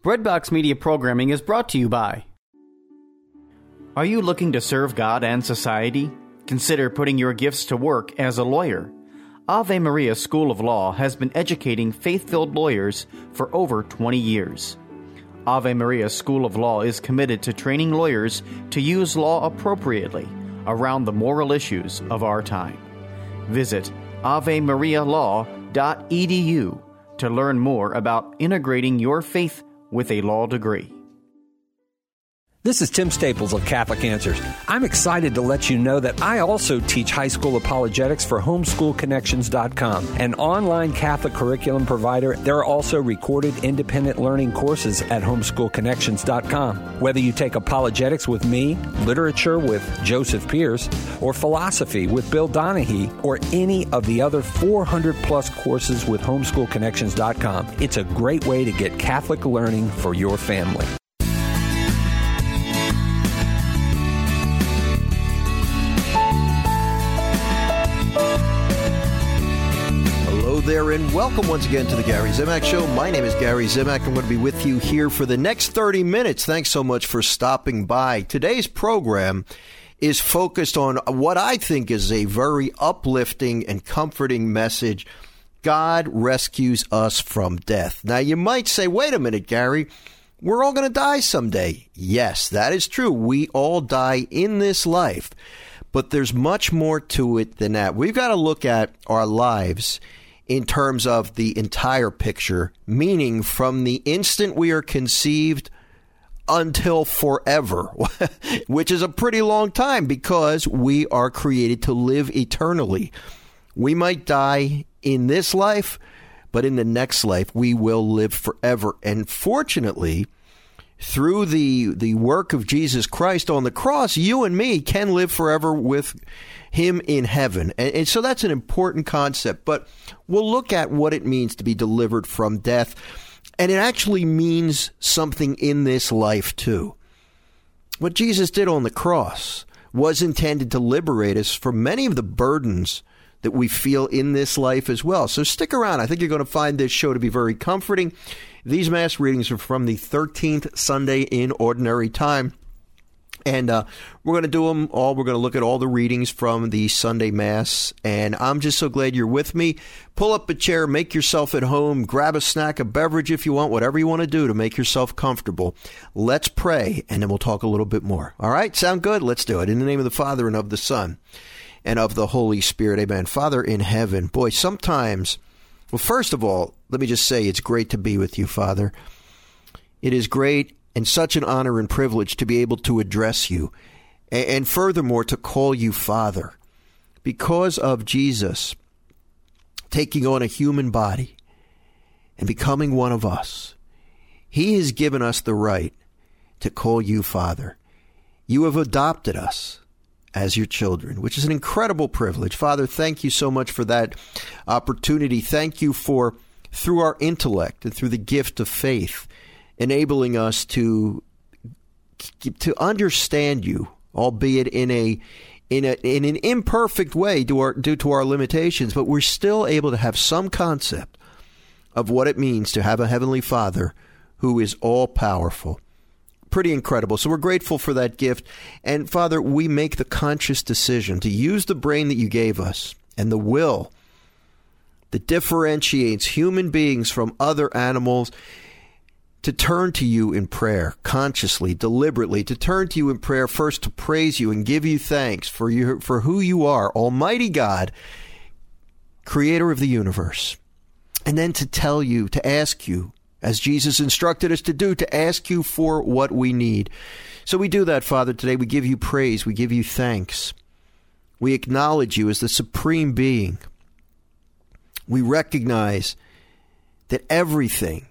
Breadbox Media Programming is brought to you by... Are you looking to serve God and society? Consider putting your gifts to work as a lawyer. Ave Maria School of Law has been educating faith-filled lawyers for over 20 years. Ave Maria School of Law is committed to training lawyers to use law appropriately around the moral issues of our time. Visit avemarialaw.edu to learn more about integrating your faith with a law degree. This is Tim Staples of Catholic Answers. I'm excited to let you know that I also teach high school apologetics for homeschoolconnections.com, an online Catholic curriculum provider. There are also recorded independent learning courses at homeschoolconnections.com. Whether you take apologetics with me, literature with Joseph Pierce, or philosophy with Bill Donahue, or any of the other 400-plus courses with homeschoolconnections.com, it's a great way to get Catholic learning for your family. There and welcome once again to the Gary Zimak Show. My name is Gary Zimak. I'm going to be with you here for the next 30 minutes. Thanks so much for stopping by. Today's program is focused on what I think is a very uplifting and comforting message. God rescues us from death. Now, you might say, wait a minute, Gary, we're all going to die someday. Yes, that is true. We all die in this life. But there's much more to it than that. We've got to look at our lives in terms of the entire picture, meaning from the instant we are conceived until forever, which is a pretty long time because we are created to live eternally. We might die in this life, but in the next life, we will live forever. And fortunately, through the work of Jesus Christ on the cross, you and me can live forever with him in heaven. And so that's an important concept. But we'll look at what it means to be delivered from death. And it actually means something in this life, too. What Jesus did on the cross was intended to liberate us from many of the burdens that we feel in this life as well. So stick around. I think you're going to find this show to be very comforting. These Mass readings are from the 13th Sunday in Ordinary Time. And we're going to do them all. We're going to look at all the readings from the Sunday Mass. And I'm just so glad you're with me. Pull up a chair, make yourself at home, grab a snack, a beverage if you want, whatever you want to do to make yourself comfortable. Let's pray, and then we'll talk a little bit more. All right? Sound good? Let's do it. In the name of the Father, and of the Son, and of the Holy Spirit. Amen. Father in heaven, boy, sometimes, well, first of all, let me just say it's great to be with you, Father. It is great and such an honor and privilege to be able to address you, and furthermore, to call you Father. Because of Jesus taking on a human body and becoming one of us, he has given us the right to call you Father. You have adopted us as your children, which is an incredible privilege. Father, thank you so much for that opportunity. Thank you for, through our intellect and through the gift of faith, enabling us to understand you, albeit in an imperfect way due to our limitations, but we're still able to have some concept of what it means to have a Heavenly Father who is all-powerful. Pretty incredible. So we're grateful for that gift. And Father, we make the conscious decision to use the brain that you gave us and the will that differentiates human beings from other animals to turn to you in prayer, consciously, deliberately, to turn to you in prayer, first to praise you and give you thanks for who you are, Almighty God, creator of the universe. And then to tell you, to ask you, as Jesus instructed us to do, to ask you for what we need. So we do that, Father, today. We give you praise. We give you thanks. We acknowledge you as the supreme being. We recognize that everything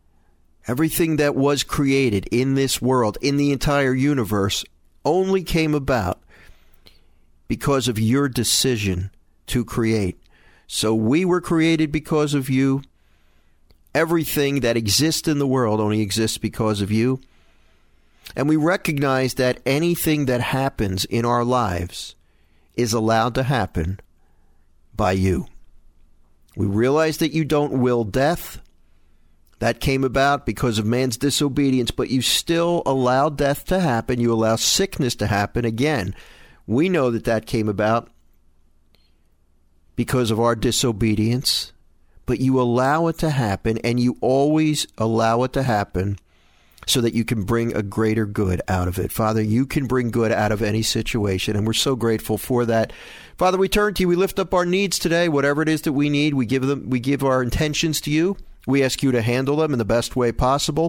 that was created in this world, in the entire universe, only came about because of your decision to create. So we were created because of you. Everything that exists in the world only exists because of you. And we recognize that anything that happens in our lives is allowed to happen by you. We realize that you don't will death. That came about because of man's disobedience, but you still allow death to happen. You allow sickness to happen. Again, we know that came about because of our disobedience, but you allow it to happen, and you always allow it to happen so that you can bring a greater good out of it. Father, you can bring good out of any situation, and we're so grateful for that. Father, we turn to you. We lift up our needs today, whatever it is that we need. We give our intentions to you. We ask you to handle them in the best way possible.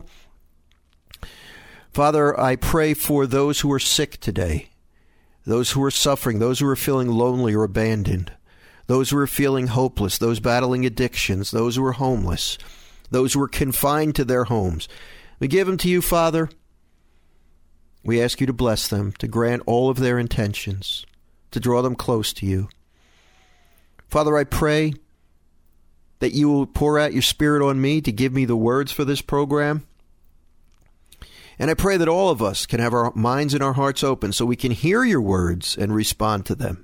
Father, I pray for those who are sick today, those who are suffering, those who are feeling lonely or abandoned, those who are feeling hopeless, those battling addictions, those who are homeless, those who are confined to their homes. We give them to you, Father. We ask you to bless them, to grant all of their intentions, to draw them close to you. Father, I pray that you will pour out your Spirit on me to give me the words for this program. And I pray that all of us can have our minds and our hearts open so we can hear your words and respond to them.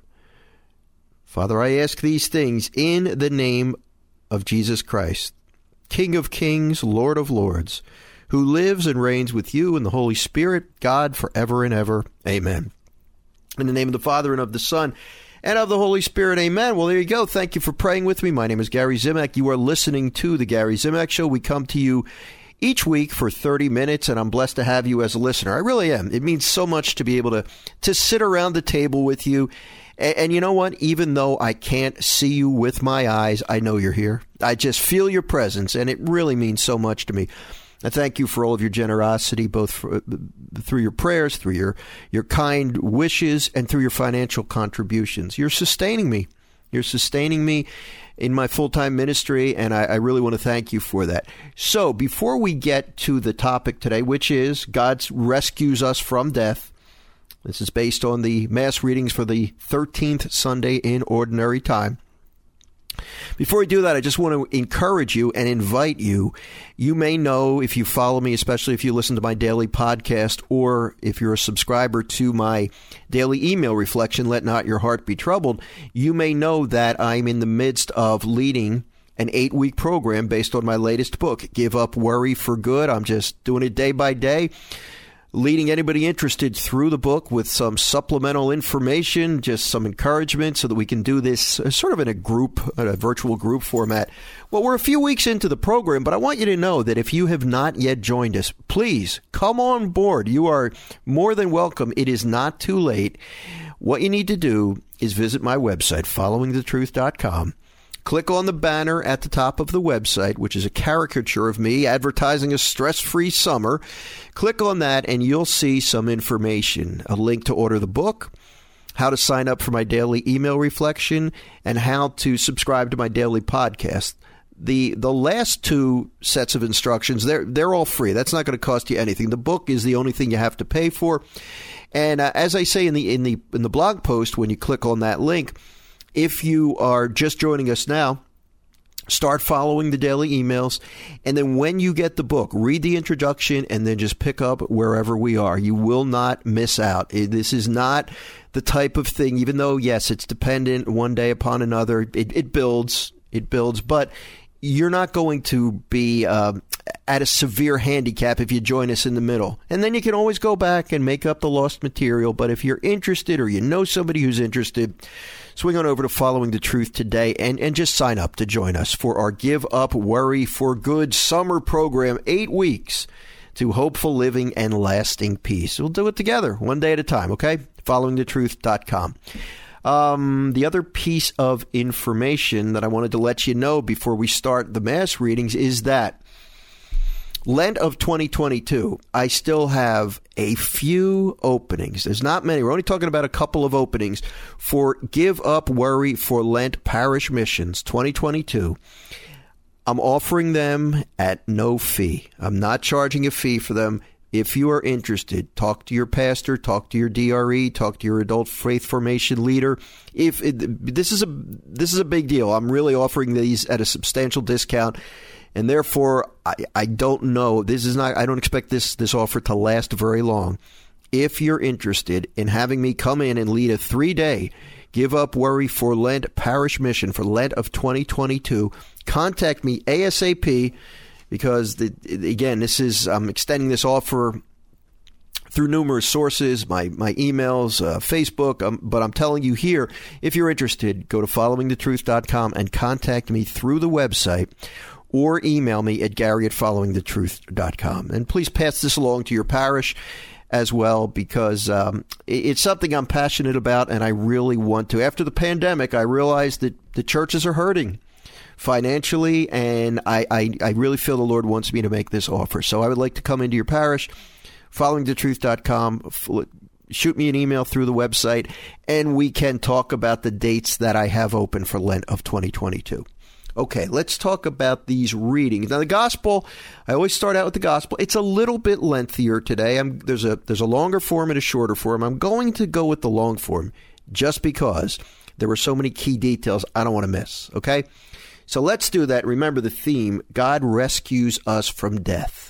Father, I ask these things in the name of Jesus Christ, King of kings, Lord of lords, who lives and reigns with you in the Holy Spirit, God, forever and ever. Amen. In the name of the Father, and of the Son, and of the Holy Spirit, amen. Well, there you go. Thank you for praying with me. My name is Gary Zimak. You are listening to The Gary Zimak Show. We come to you each week for 30 minutes, and I'm blessed to have you as a listener. I really am. It means so much to be able to sit around the table with you. And you know what? Even though I can't see you with my eyes, I know you're here. I just feel your presence, and it really means so much to me. I thank you for all of your generosity, both through your prayers, through your kind wishes, and through your financial contributions. You're sustaining me. You're sustaining me in my full-time ministry, and I really want to thank you for that. So before we get to the topic today, which is God rescues us from death, this is based on the Mass readings for the 13th Sunday in Ordinary Time. Before we do that, I just want to encourage you and invite you. You may know, if you follow me, especially if you listen to my daily podcast, or if you're a subscriber to my daily email reflection, Let Not Your Heart Be Troubled, you may know that I'm in the midst of leading an 8-week program based on my latest book, Give Up Worry for Good. I'm just doing it day by day, leading anybody interested through the book with some supplemental information, just some encouragement so that we can do this sort of in a virtual group format. Well, we're a few weeks into the program, but I want you to know that if you have not yet joined us, please come on board. You are more than welcome. It is not too late. What you need to do is visit my website, followingthetruth.com. Click on the banner at the top of the website, which is a caricature of me advertising a stress-free summer. Click on that and you'll see some information, a link to order the book, how to sign up for my daily email reflection, and how to subscribe to my daily podcast. The last two sets of instructions, they're all free. That's not going to cost you anything. The book is the only thing you have to pay for. And as I say in the blog post, when you click on that link, if you are just joining us now, start following the daily emails, and then when you get the book, read the introduction and then just pick up wherever we are. You will not miss out. This is not the type of thing, even though, yes, it's dependent one day upon another. It builds, but you're not going to be at a severe handicap if you join us in the middle. And then you can always go back and make up the lost material. But if you're interested, or you know somebody who's interested, swing on over to Following the Truth today and just sign up to join us for our Give Up Worry for Good summer program, 8 weeks to hopeful living and lasting peace. We'll do it together, one day at a time, okay? followingthetruth.com. The other piece of information that I wanted to let you know before we start the Mass readings is that Lent of 2022, I still have a few openings. There's not many. We're only talking about a couple of openings for Give Up Worry for Lent Parish Missions 2022. I'm offering them at no fee. I'm not charging a fee for them. If you are interested, talk to your pastor, talk to your DRE, talk to your adult faith formation leader. This is a big deal. I'm really offering these at a substantial discount. And therefore, I don't know. I don't expect this offer to last very long. If you're interested in having me come in and lead a 3-day Give Up Worry for Lent parish mission for Lent of 2022, contact me ASAP. because, again, I'm extending this offer through numerous sources, my emails, Facebook, but I'm telling you here, if you're interested, go to followingthetruth.com and contact me through the website, or email me at gary@followingthetruth.com. And please pass this along to your parish as well, because it's something I'm passionate about, and I really want to. After the pandemic, I realized that the churches are hurting financially, and I really feel the Lord wants me to make this offer. So I would like to come into your parish, followingthetruth.com, shoot me an email through the website, and we can talk about the dates that I have open for Lent of 2022. Okay, let's talk about these readings. Now, the gospel, I always start out with the gospel. It's a little bit lengthier today. There's a longer form and a shorter form. I'm going to go with the long form just because there were so many key details I don't want to miss, okay? So let's do that. Remember the theme, God rescues us from death.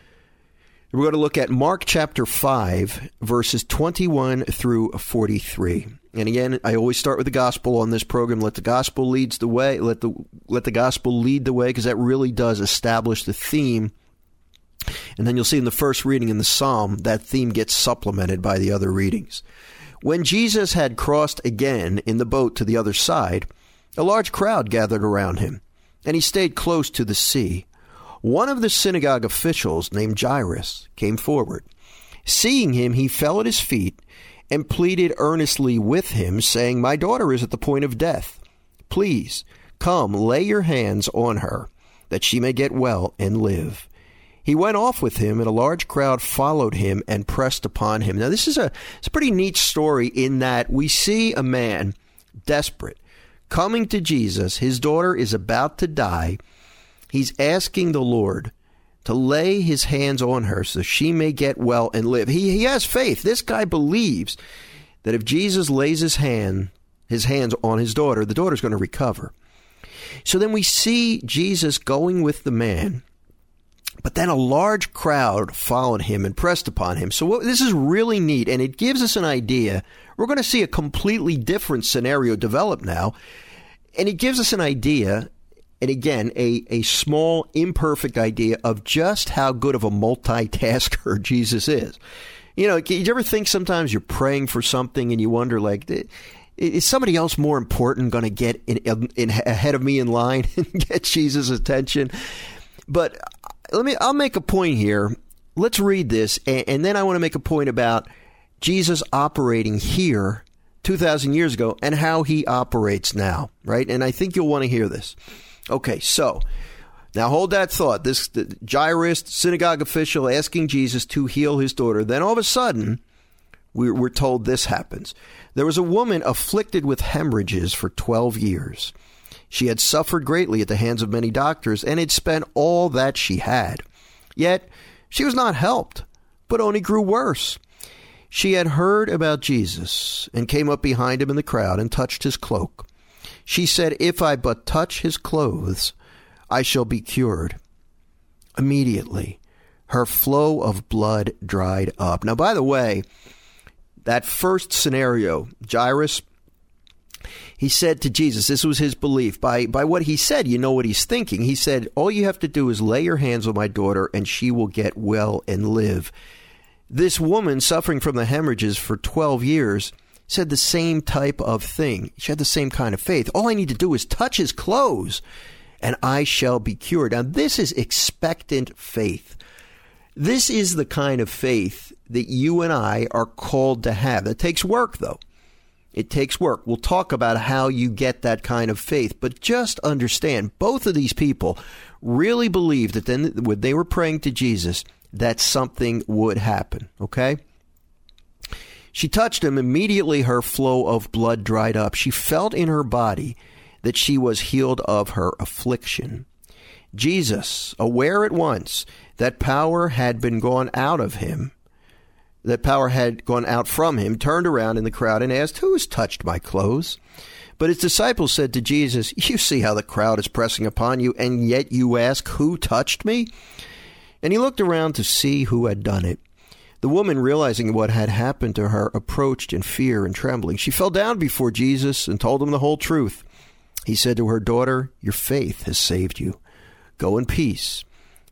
We're going to look at Mark chapter 5, verses 21 through 43. And again, I always start with the gospel on this program. Let the gospel leads the way. Let the gospel lead the way, because that really does establish the theme. And then you'll see in the first reading in the psalm, that theme gets supplemented by the other readings. When Jesus had crossed again in the boat to the other side, a large crowd gathered around him, and he stayed close to the sea. One of the synagogue officials, named Jairus, came forward. Seeing him, he fell at his feet and pleaded earnestly with him, saying, "My daughter is at the point of death. Please, come, lay your hands on her, that she may get well and live." He went off with him, and a large crowd followed him and pressed upon him. Now, it's a pretty neat story in that we see a man, desperate, coming to Jesus. His daughter is about to die. He's asking the Lord to lay his hands on her so she may get well and live. He has faith. This guy believes that if Jesus lays his hands on his daughter, the daughter's going to recover. So then we see Jesus going with the man, but then a large crowd followed him and pressed upon him. So this is really neat, and it gives us an idea. We're going to see a completely different scenario develop now, and it gives us an idea, and again, a small, imperfect idea of just how good of a multitasker Jesus is. You know, you ever think sometimes you're praying for something and you wonder, like, is somebody else more important going to get in ahead of me in line and get Jesus' attention? But I'll make a point here. Let's read this, and then I want to make a point about Jesus operating here 2,000 years ago and how he operates now, right? And I think you'll want to hear this. Okay, so now hold that thought. The Jairus, synagogue official, asking Jesus to heal his daughter. Then all of a sudden, we're told this happens. There was a woman afflicted with hemorrhages for 12 years. She had suffered greatly at the hands of many doctors and had spent all that she had. Yet she was not helped, but only grew worse. She had heard about Jesus and came up behind him in the crowd and touched his cloak. She said, "If I but touch his clothes, I shall be cured." Immediately, her flow of blood dried up. Now, by the way, that first scenario, Jairus, he said to Jesus, this was his belief. By what he said, you know what he's thinking. He said, all you have to do is lay your hands on my daughter and she will get well and live. This woman suffering from the hemorrhages for 12 years said the same type of thing. She had the same kind of faith. All I need to do is touch his clothes and I shall be cured. Now, this is expectant faith. This is the kind of faith that you and I are called to have. It takes work, though. It takes work. We'll talk about how you get that kind of faith. But just understand, both of these people really believed that then when they were praying to Jesus, that something would happen, okay? She touched him. Immediately her flow of blood dried up. She felt in her body that she was healed of her affliction. Jesus, aware at once that power had been gone out of him, that power had gone out from him, turned around in the crowd and asked, "Who has touched my clothes?" But his disciples said to Jesus, "You see how the crowd is pressing upon you, and yet you ask, 'Who touched me?'" And he looked around to see who had done it. The woman, realizing what had happened to her, approached in fear and trembling. She fell down before Jesus and told him the whole truth. He said to her, "Daughter, your faith has saved you. Go in peace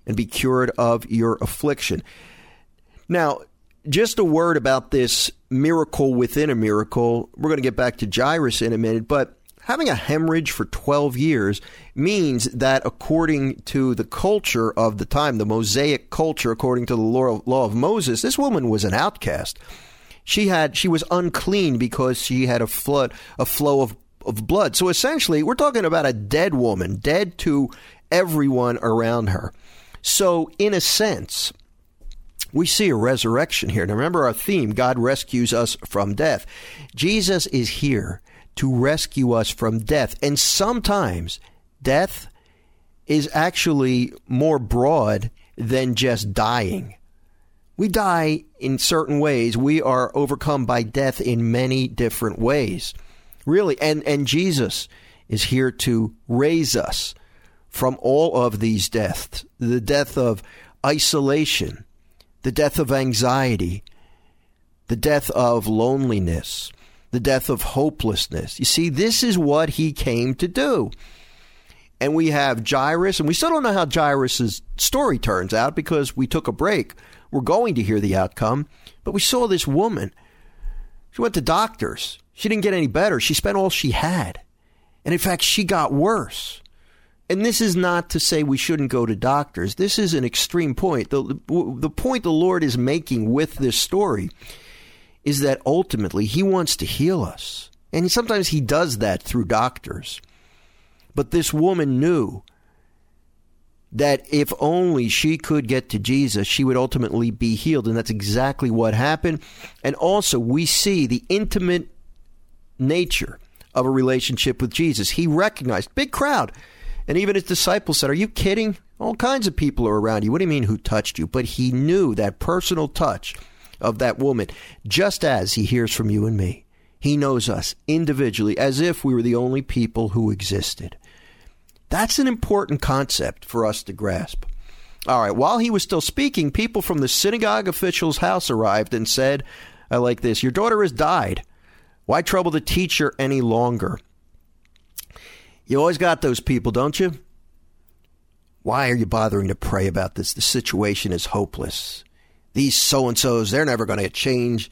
and be cured of your affliction. Now, just a word about this miracle within a miracle. We're going to get back to Jairus in a minute, but having a hemorrhage for 12 years means that according to the culture of the time, the Mosaic culture, according to the law of Moses, this woman was an outcast. She was unclean because she had a flow of blood. So essentially, we're talking about a dead woman, dead to everyone around her. So in a sense, we see a resurrection here. Now remember our theme, God rescues us from death. Jesus is here to rescue us from death. And sometimes death is actually more broad than just dying. We die in certain ways. We are overcome by death in many different ways. Really, and Jesus is here to raise us from all of these deaths. The death of isolation, the death of anxiety, the death of loneliness, the death of hopelessness. You see, this is what he came to do. And we have Jairus, and we still don't know how Jairus' story turns out because we took a break. We're going to hear the outcome, but we saw this woman. She went to doctors. She didn't get any better. She spent all she had. And in fact, she got worse. And this is not to say we shouldn't go to doctors. This is an extreme point. The point the Lord is making with this story is that ultimately he wants to heal us. And sometimes he does that through doctors. But this woman knew that if only she could get to Jesus, she would ultimately be healed. And that's exactly what happened. And also we see the intimate nature of a relationship with Jesus. He recognized, big crowd. And even his disciples said, are you kidding? All kinds of people are around you. What do you mean who touched you? But he knew that personal touch of that woman, just as he hears from you and me. He knows us individually as if we were the only people who existed. That's an important concept for us to grasp. All right, while he was still speaking, people from the synagogue official's house arrived and said, I like this, your daughter has died. Why trouble the teacher any longer? You always got those people, don't you? Why are you bothering to pray about this? The situation is hopeless. These so-and-sos, they're never going to change.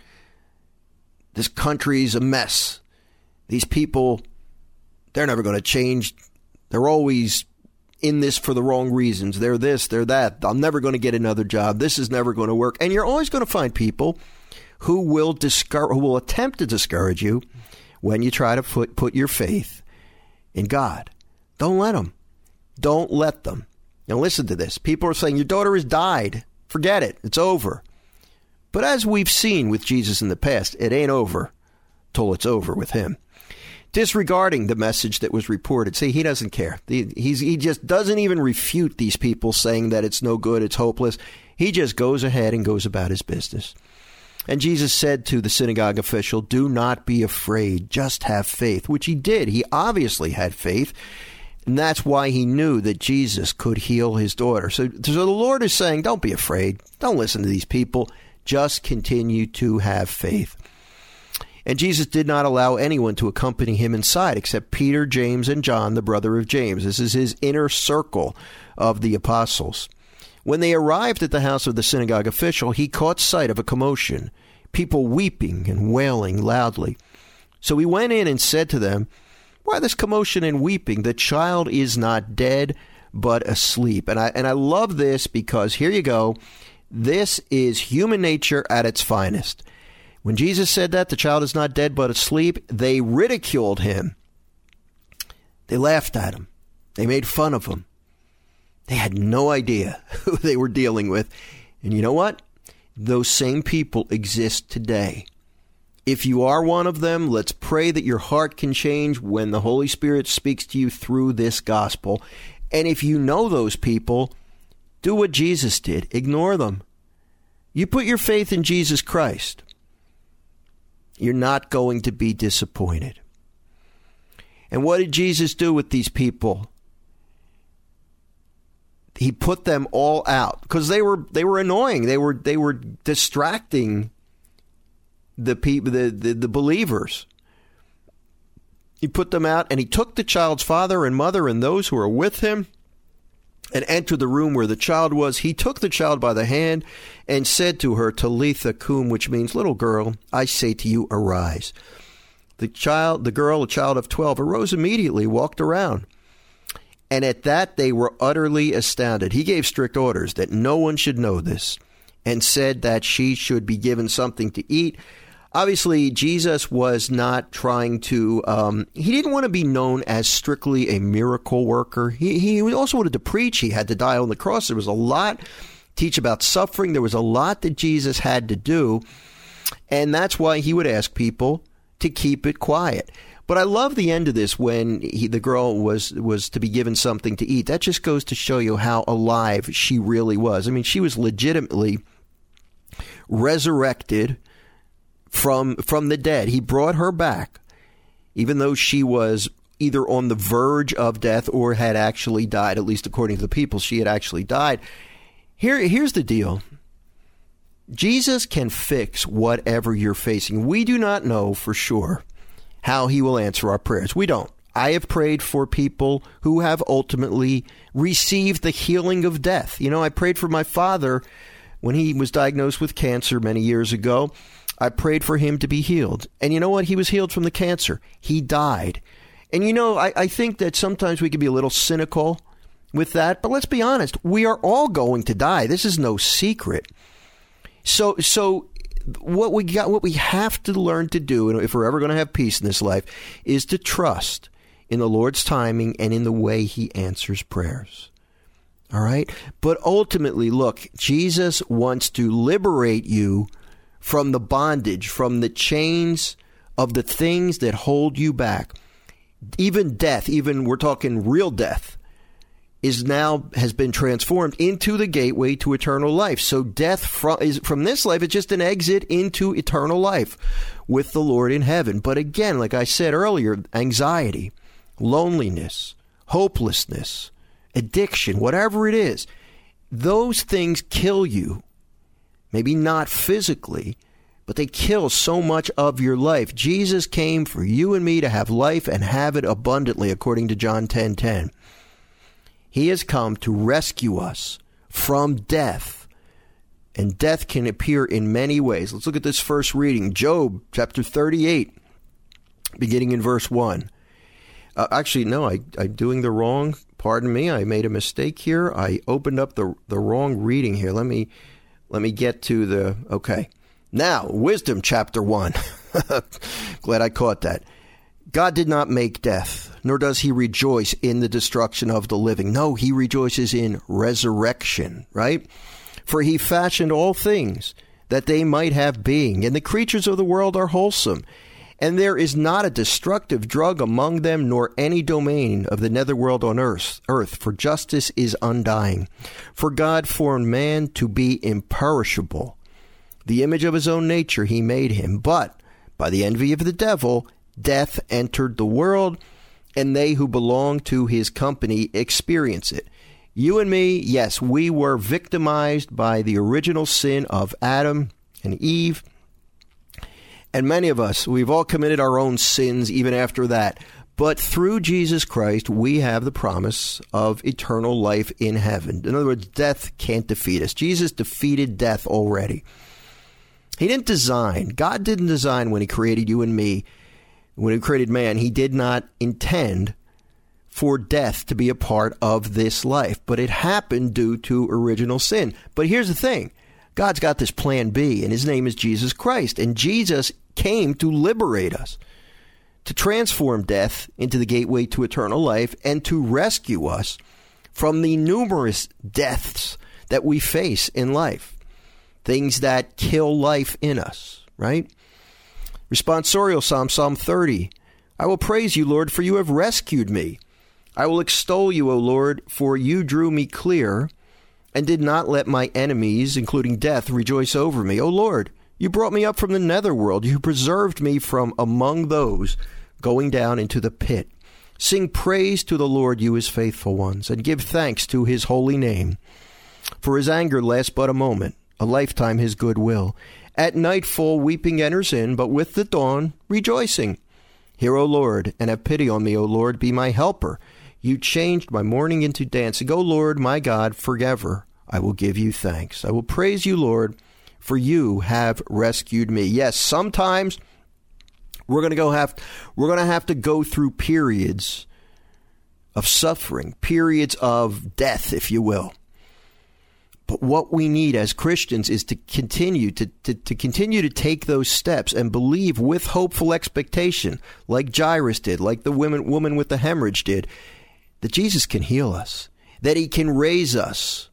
This country's a mess. These people, they're never going to change. They're always in this for the wrong reasons. They're this, they're that. I'm never going to get another job. This is never going to work. And you're always going to find people who will attempt to discourage you when you try to put your faith in God. Don't let them. Don't let them. Now listen to this. People are saying, your daughter has died. Forget it. It's over. But as we've seen with Jesus in the past, it ain't over till it's over with him. Disregarding the message that was reported. See, he doesn't care. He just doesn't even refute these people saying that it's no good, it's hopeless. He just goes ahead and goes about his business. And Jesus said to the synagogue official, do not be afraid, just have faith, which he did. He obviously had faith, and that's why he knew that Jesus could heal his daughter. So the Lord is saying, don't be afraid. Don't listen to these people. Just continue to have faith. And Jesus did not allow anyone to accompany him inside except Peter, James, and John, the brother of James. This is his inner circle of the apostles. When they arrived at the house of the synagogue official, he caught sight of a commotion, people weeping and wailing loudly. So he went in and said to them, why this commotion and weeping? The child is not dead, but asleep. And I love this because here you go. This is human nature at its finest. When Jesus said that, the child is not dead, but asleep, they ridiculed him. They laughed at him. They made fun of him. They had no idea who they were dealing with. And you know what? Those same people exist today. If you are one of them, let's pray that your heart can change when the Holy Spirit speaks to you through this gospel. And if you know those people, do what Jesus did. Ignore them. You put your faith in Jesus Christ. You're not going to be disappointed. And what did Jesus do with these people? He put them all out because they were annoying. They were distracting the people, the believers. He put them out, and he took the child's father and mother and those who were with him and entered the room where the child was. He took the child by the hand and said to her, Talitha cum, which means, little girl, I say to you, arise. The girl, a child of 12, arose immediately, walked around. And at that they were utterly astounded. He gave strict orders that no one should know this, and said that she should be given something to eat. Obviously, Jesus was not trying to, he didn't want to be known as strictly a miracle worker. He also wanted to preach. He had to die on the cross. There was a lot, teach about suffering. There was a lot that Jesus had to do. And that's why he would ask people to keep it quiet. But I love the end of this when the girl was to be given something to eat. That just goes to show you how alive she really was. I mean, she was legitimately resurrected from the dead. He brought her back, even though she was either on the verge of death or had actually died, at least according to the people, she had actually died. Here's the deal. Jesus can fix whatever you're facing. We do not know for sure how he will answer our prayers. We don't. I have prayed for people who have ultimately received the healing of death. You know, I prayed for my father when he was diagnosed with cancer many years ago. I prayed for him to be healed. And you know what? He was healed from the cancer. He died. And you know, I think that sometimes we can be a little cynical with that. But let's be honest. We are all going to die. This is no secret. So what we have to learn to do, and if we're ever going to have peace in this life, is to trust in the Lord's timing and in the way he answers prayers. All right? But ultimately, look, Jesus wants to liberate you from the bondage, from the chains of the things that hold you back. Even death, even we're talking real death, has been transformed into the gateway to eternal life. So death from this life is just an exit into eternal life with the Lord in heaven. But again, like I said earlier, anxiety, loneliness, hopelessness, addiction, whatever it is, those things kill you. Maybe not physically, but they kill so much of your life. Jesus came for you and me to have life and have it abundantly, according to John 10:10. He has come to rescue us from death. And death can appear in many ways. Let's look at this first reading. Job chapter 38, beginning in verse 1. Actually, no, I'm doing the wrong. Pardon me, I made a mistake here. I opened up the wrong reading here. Let me get to the, okay. Now, Wisdom chapter 1. Glad I caught that. God did not make death, nor does he rejoice in the destruction of the living. No, he rejoices in resurrection, right? For he fashioned all things that they might have being, and the creatures of the world are wholesome. And there is not a destructive drug among them, nor any domain of the netherworld on earth, for justice is undying. For God formed man to be imperishable. The image of his own nature he made him. But by the envy of the devil, death entered the world, and they who belong to his company experience it. You and me, yes, we were victimized by the original sin of Adam and Eve. And many of us, we've all committed our own sins even after that. But through Jesus Christ, we have the promise of eternal life in heaven. In other words, death can't defeat us. Jesus defeated death already. He didn't design, God didn't design when he created you and me, when he created man, he did not intend for death to be a part of this life. But it happened due to original sin. But here's the thing. God's got this plan B, and his name is Jesus Christ. And Jesus came to liberate us, to transform death into the gateway to eternal life, and to rescue us from the numerous deaths that we face in life. Things that kill life in us, right? Responsorial Psalm 30. I will praise you, Lord, for you have rescued me. I will extol you, O Lord, for you drew me clear and did not let my enemies, including death, rejoice over me. O Lord, you brought me up from the netherworld. You preserved me from among those going down into the pit. Sing praise to the Lord, you his faithful ones, and give thanks to his holy name. For his anger lasts but a moment, a lifetime his goodwill. At nightfall weeping enters in, but with the dawn rejoicing. Hear, O Lord, and have pity on me, O Lord, be my helper. You changed my mourning into dancing. O Lord, my God, forever I will give you thanks. I will praise you, Lord, for you have rescued me. Yes, sometimes we're going to have to go through periods of suffering, periods of death, if you will. But what we need as Christians is to continue to take those steps and believe with hopeful expectation, like Jairus did, like the woman with the hemorrhage did, that Jesus can heal us, that he can raise us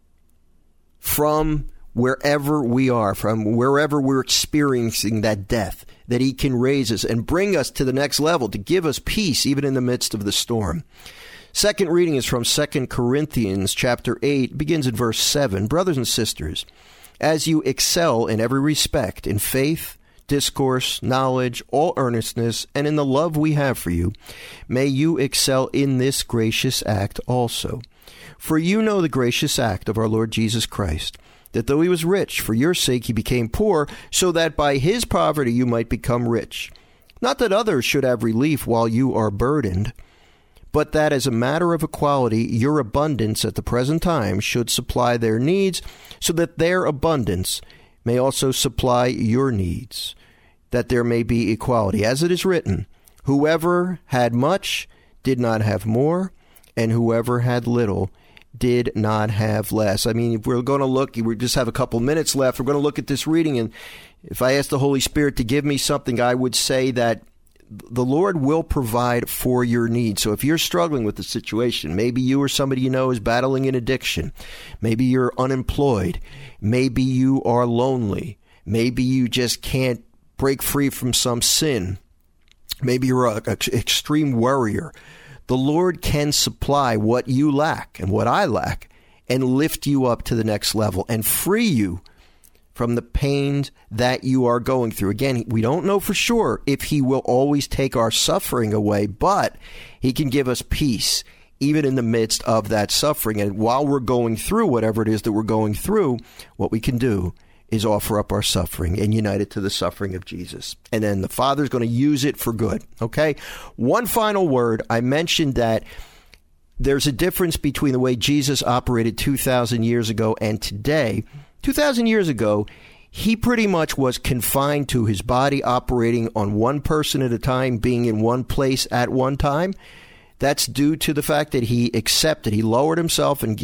from wherever we are, from wherever we're experiencing that death, that he can raise us and bring us to the next level, to give us peace even in the midst of the storm. Second reading is from 2 Corinthians chapter 8, begins in verse 7. Brothers and sisters, as you excel in every respect, in faith, discourse, knowledge, all earnestness, and in the love we have for you, may you excel in this gracious act also. For you know the gracious act of our Lord Jesus Christ, that though he was rich, for your sake he became poor, so that by his poverty you might become rich. Not that others should have relief while you are burdened, but that as a matter of equality, your abundance at the present time should supply their needs, so that their abundance may also supply your needs, that there may be equality. As it is written, whoever had much did not have more, and whoever had little did not have less. I mean, if we're going to look, we just have a couple minutes left. We're going to look at this reading, and if I ask the Holy Spirit to give me something, I would say that the Lord will provide for your needs. So if you're struggling with the situation, maybe you or somebody you know is battling an addiction, maybe you're unemployed, maybe you are lonely, maybe you just can't break free from some sin, maybe you're an extreme worrier, the Lord can supply what you lack and what I lack and lift you up to the next level and free you from the pains that you are going through. Again, we don't know for sure if he will always take our suffering away, but he can give us peace even in the midst of that suffering. And while we're going through whatever it is that we're going through, what we can do is offer up our suffering and unite it to the suffering of Jesus. And then the Father's going to use it for good. Okay? One final word. I mentioned that there's a difference between the way Jesus operated 2,000 years ago and today. 2,000 years ago, he pretty much was confined to his body, operating on one person at a time, being in one place at one time. That's due to the fact that he lowered himself and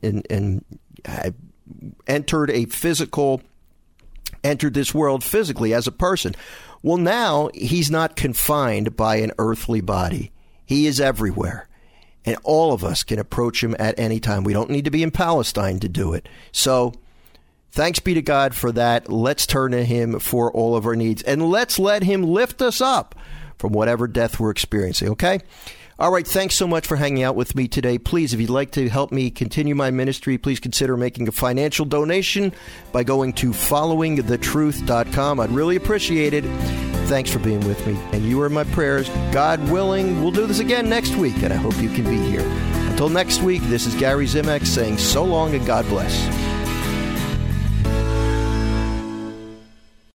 entered this world physically as a person. Well, now he's not confined by an earthly body. He is everywhere. And all of us can approach him at any time. We don't need to be in Palestine to do it. So thanks be to God for that. Let's turn to him for all of our needs. And let's let him lift us up from whatever death we're experiencing, okay? All right, thanks so much for hanging out with me today. Please, if you'd like to help me continue my ministry, please consider making a financial donation by going to followingthetruth.com. I'd really appreciate it. Thanks for being with me, and you are in my prayers. God willing, we'll do this again next week, and I hope you can be here. Until next week, this is Gary Zimak saying so long and God bless.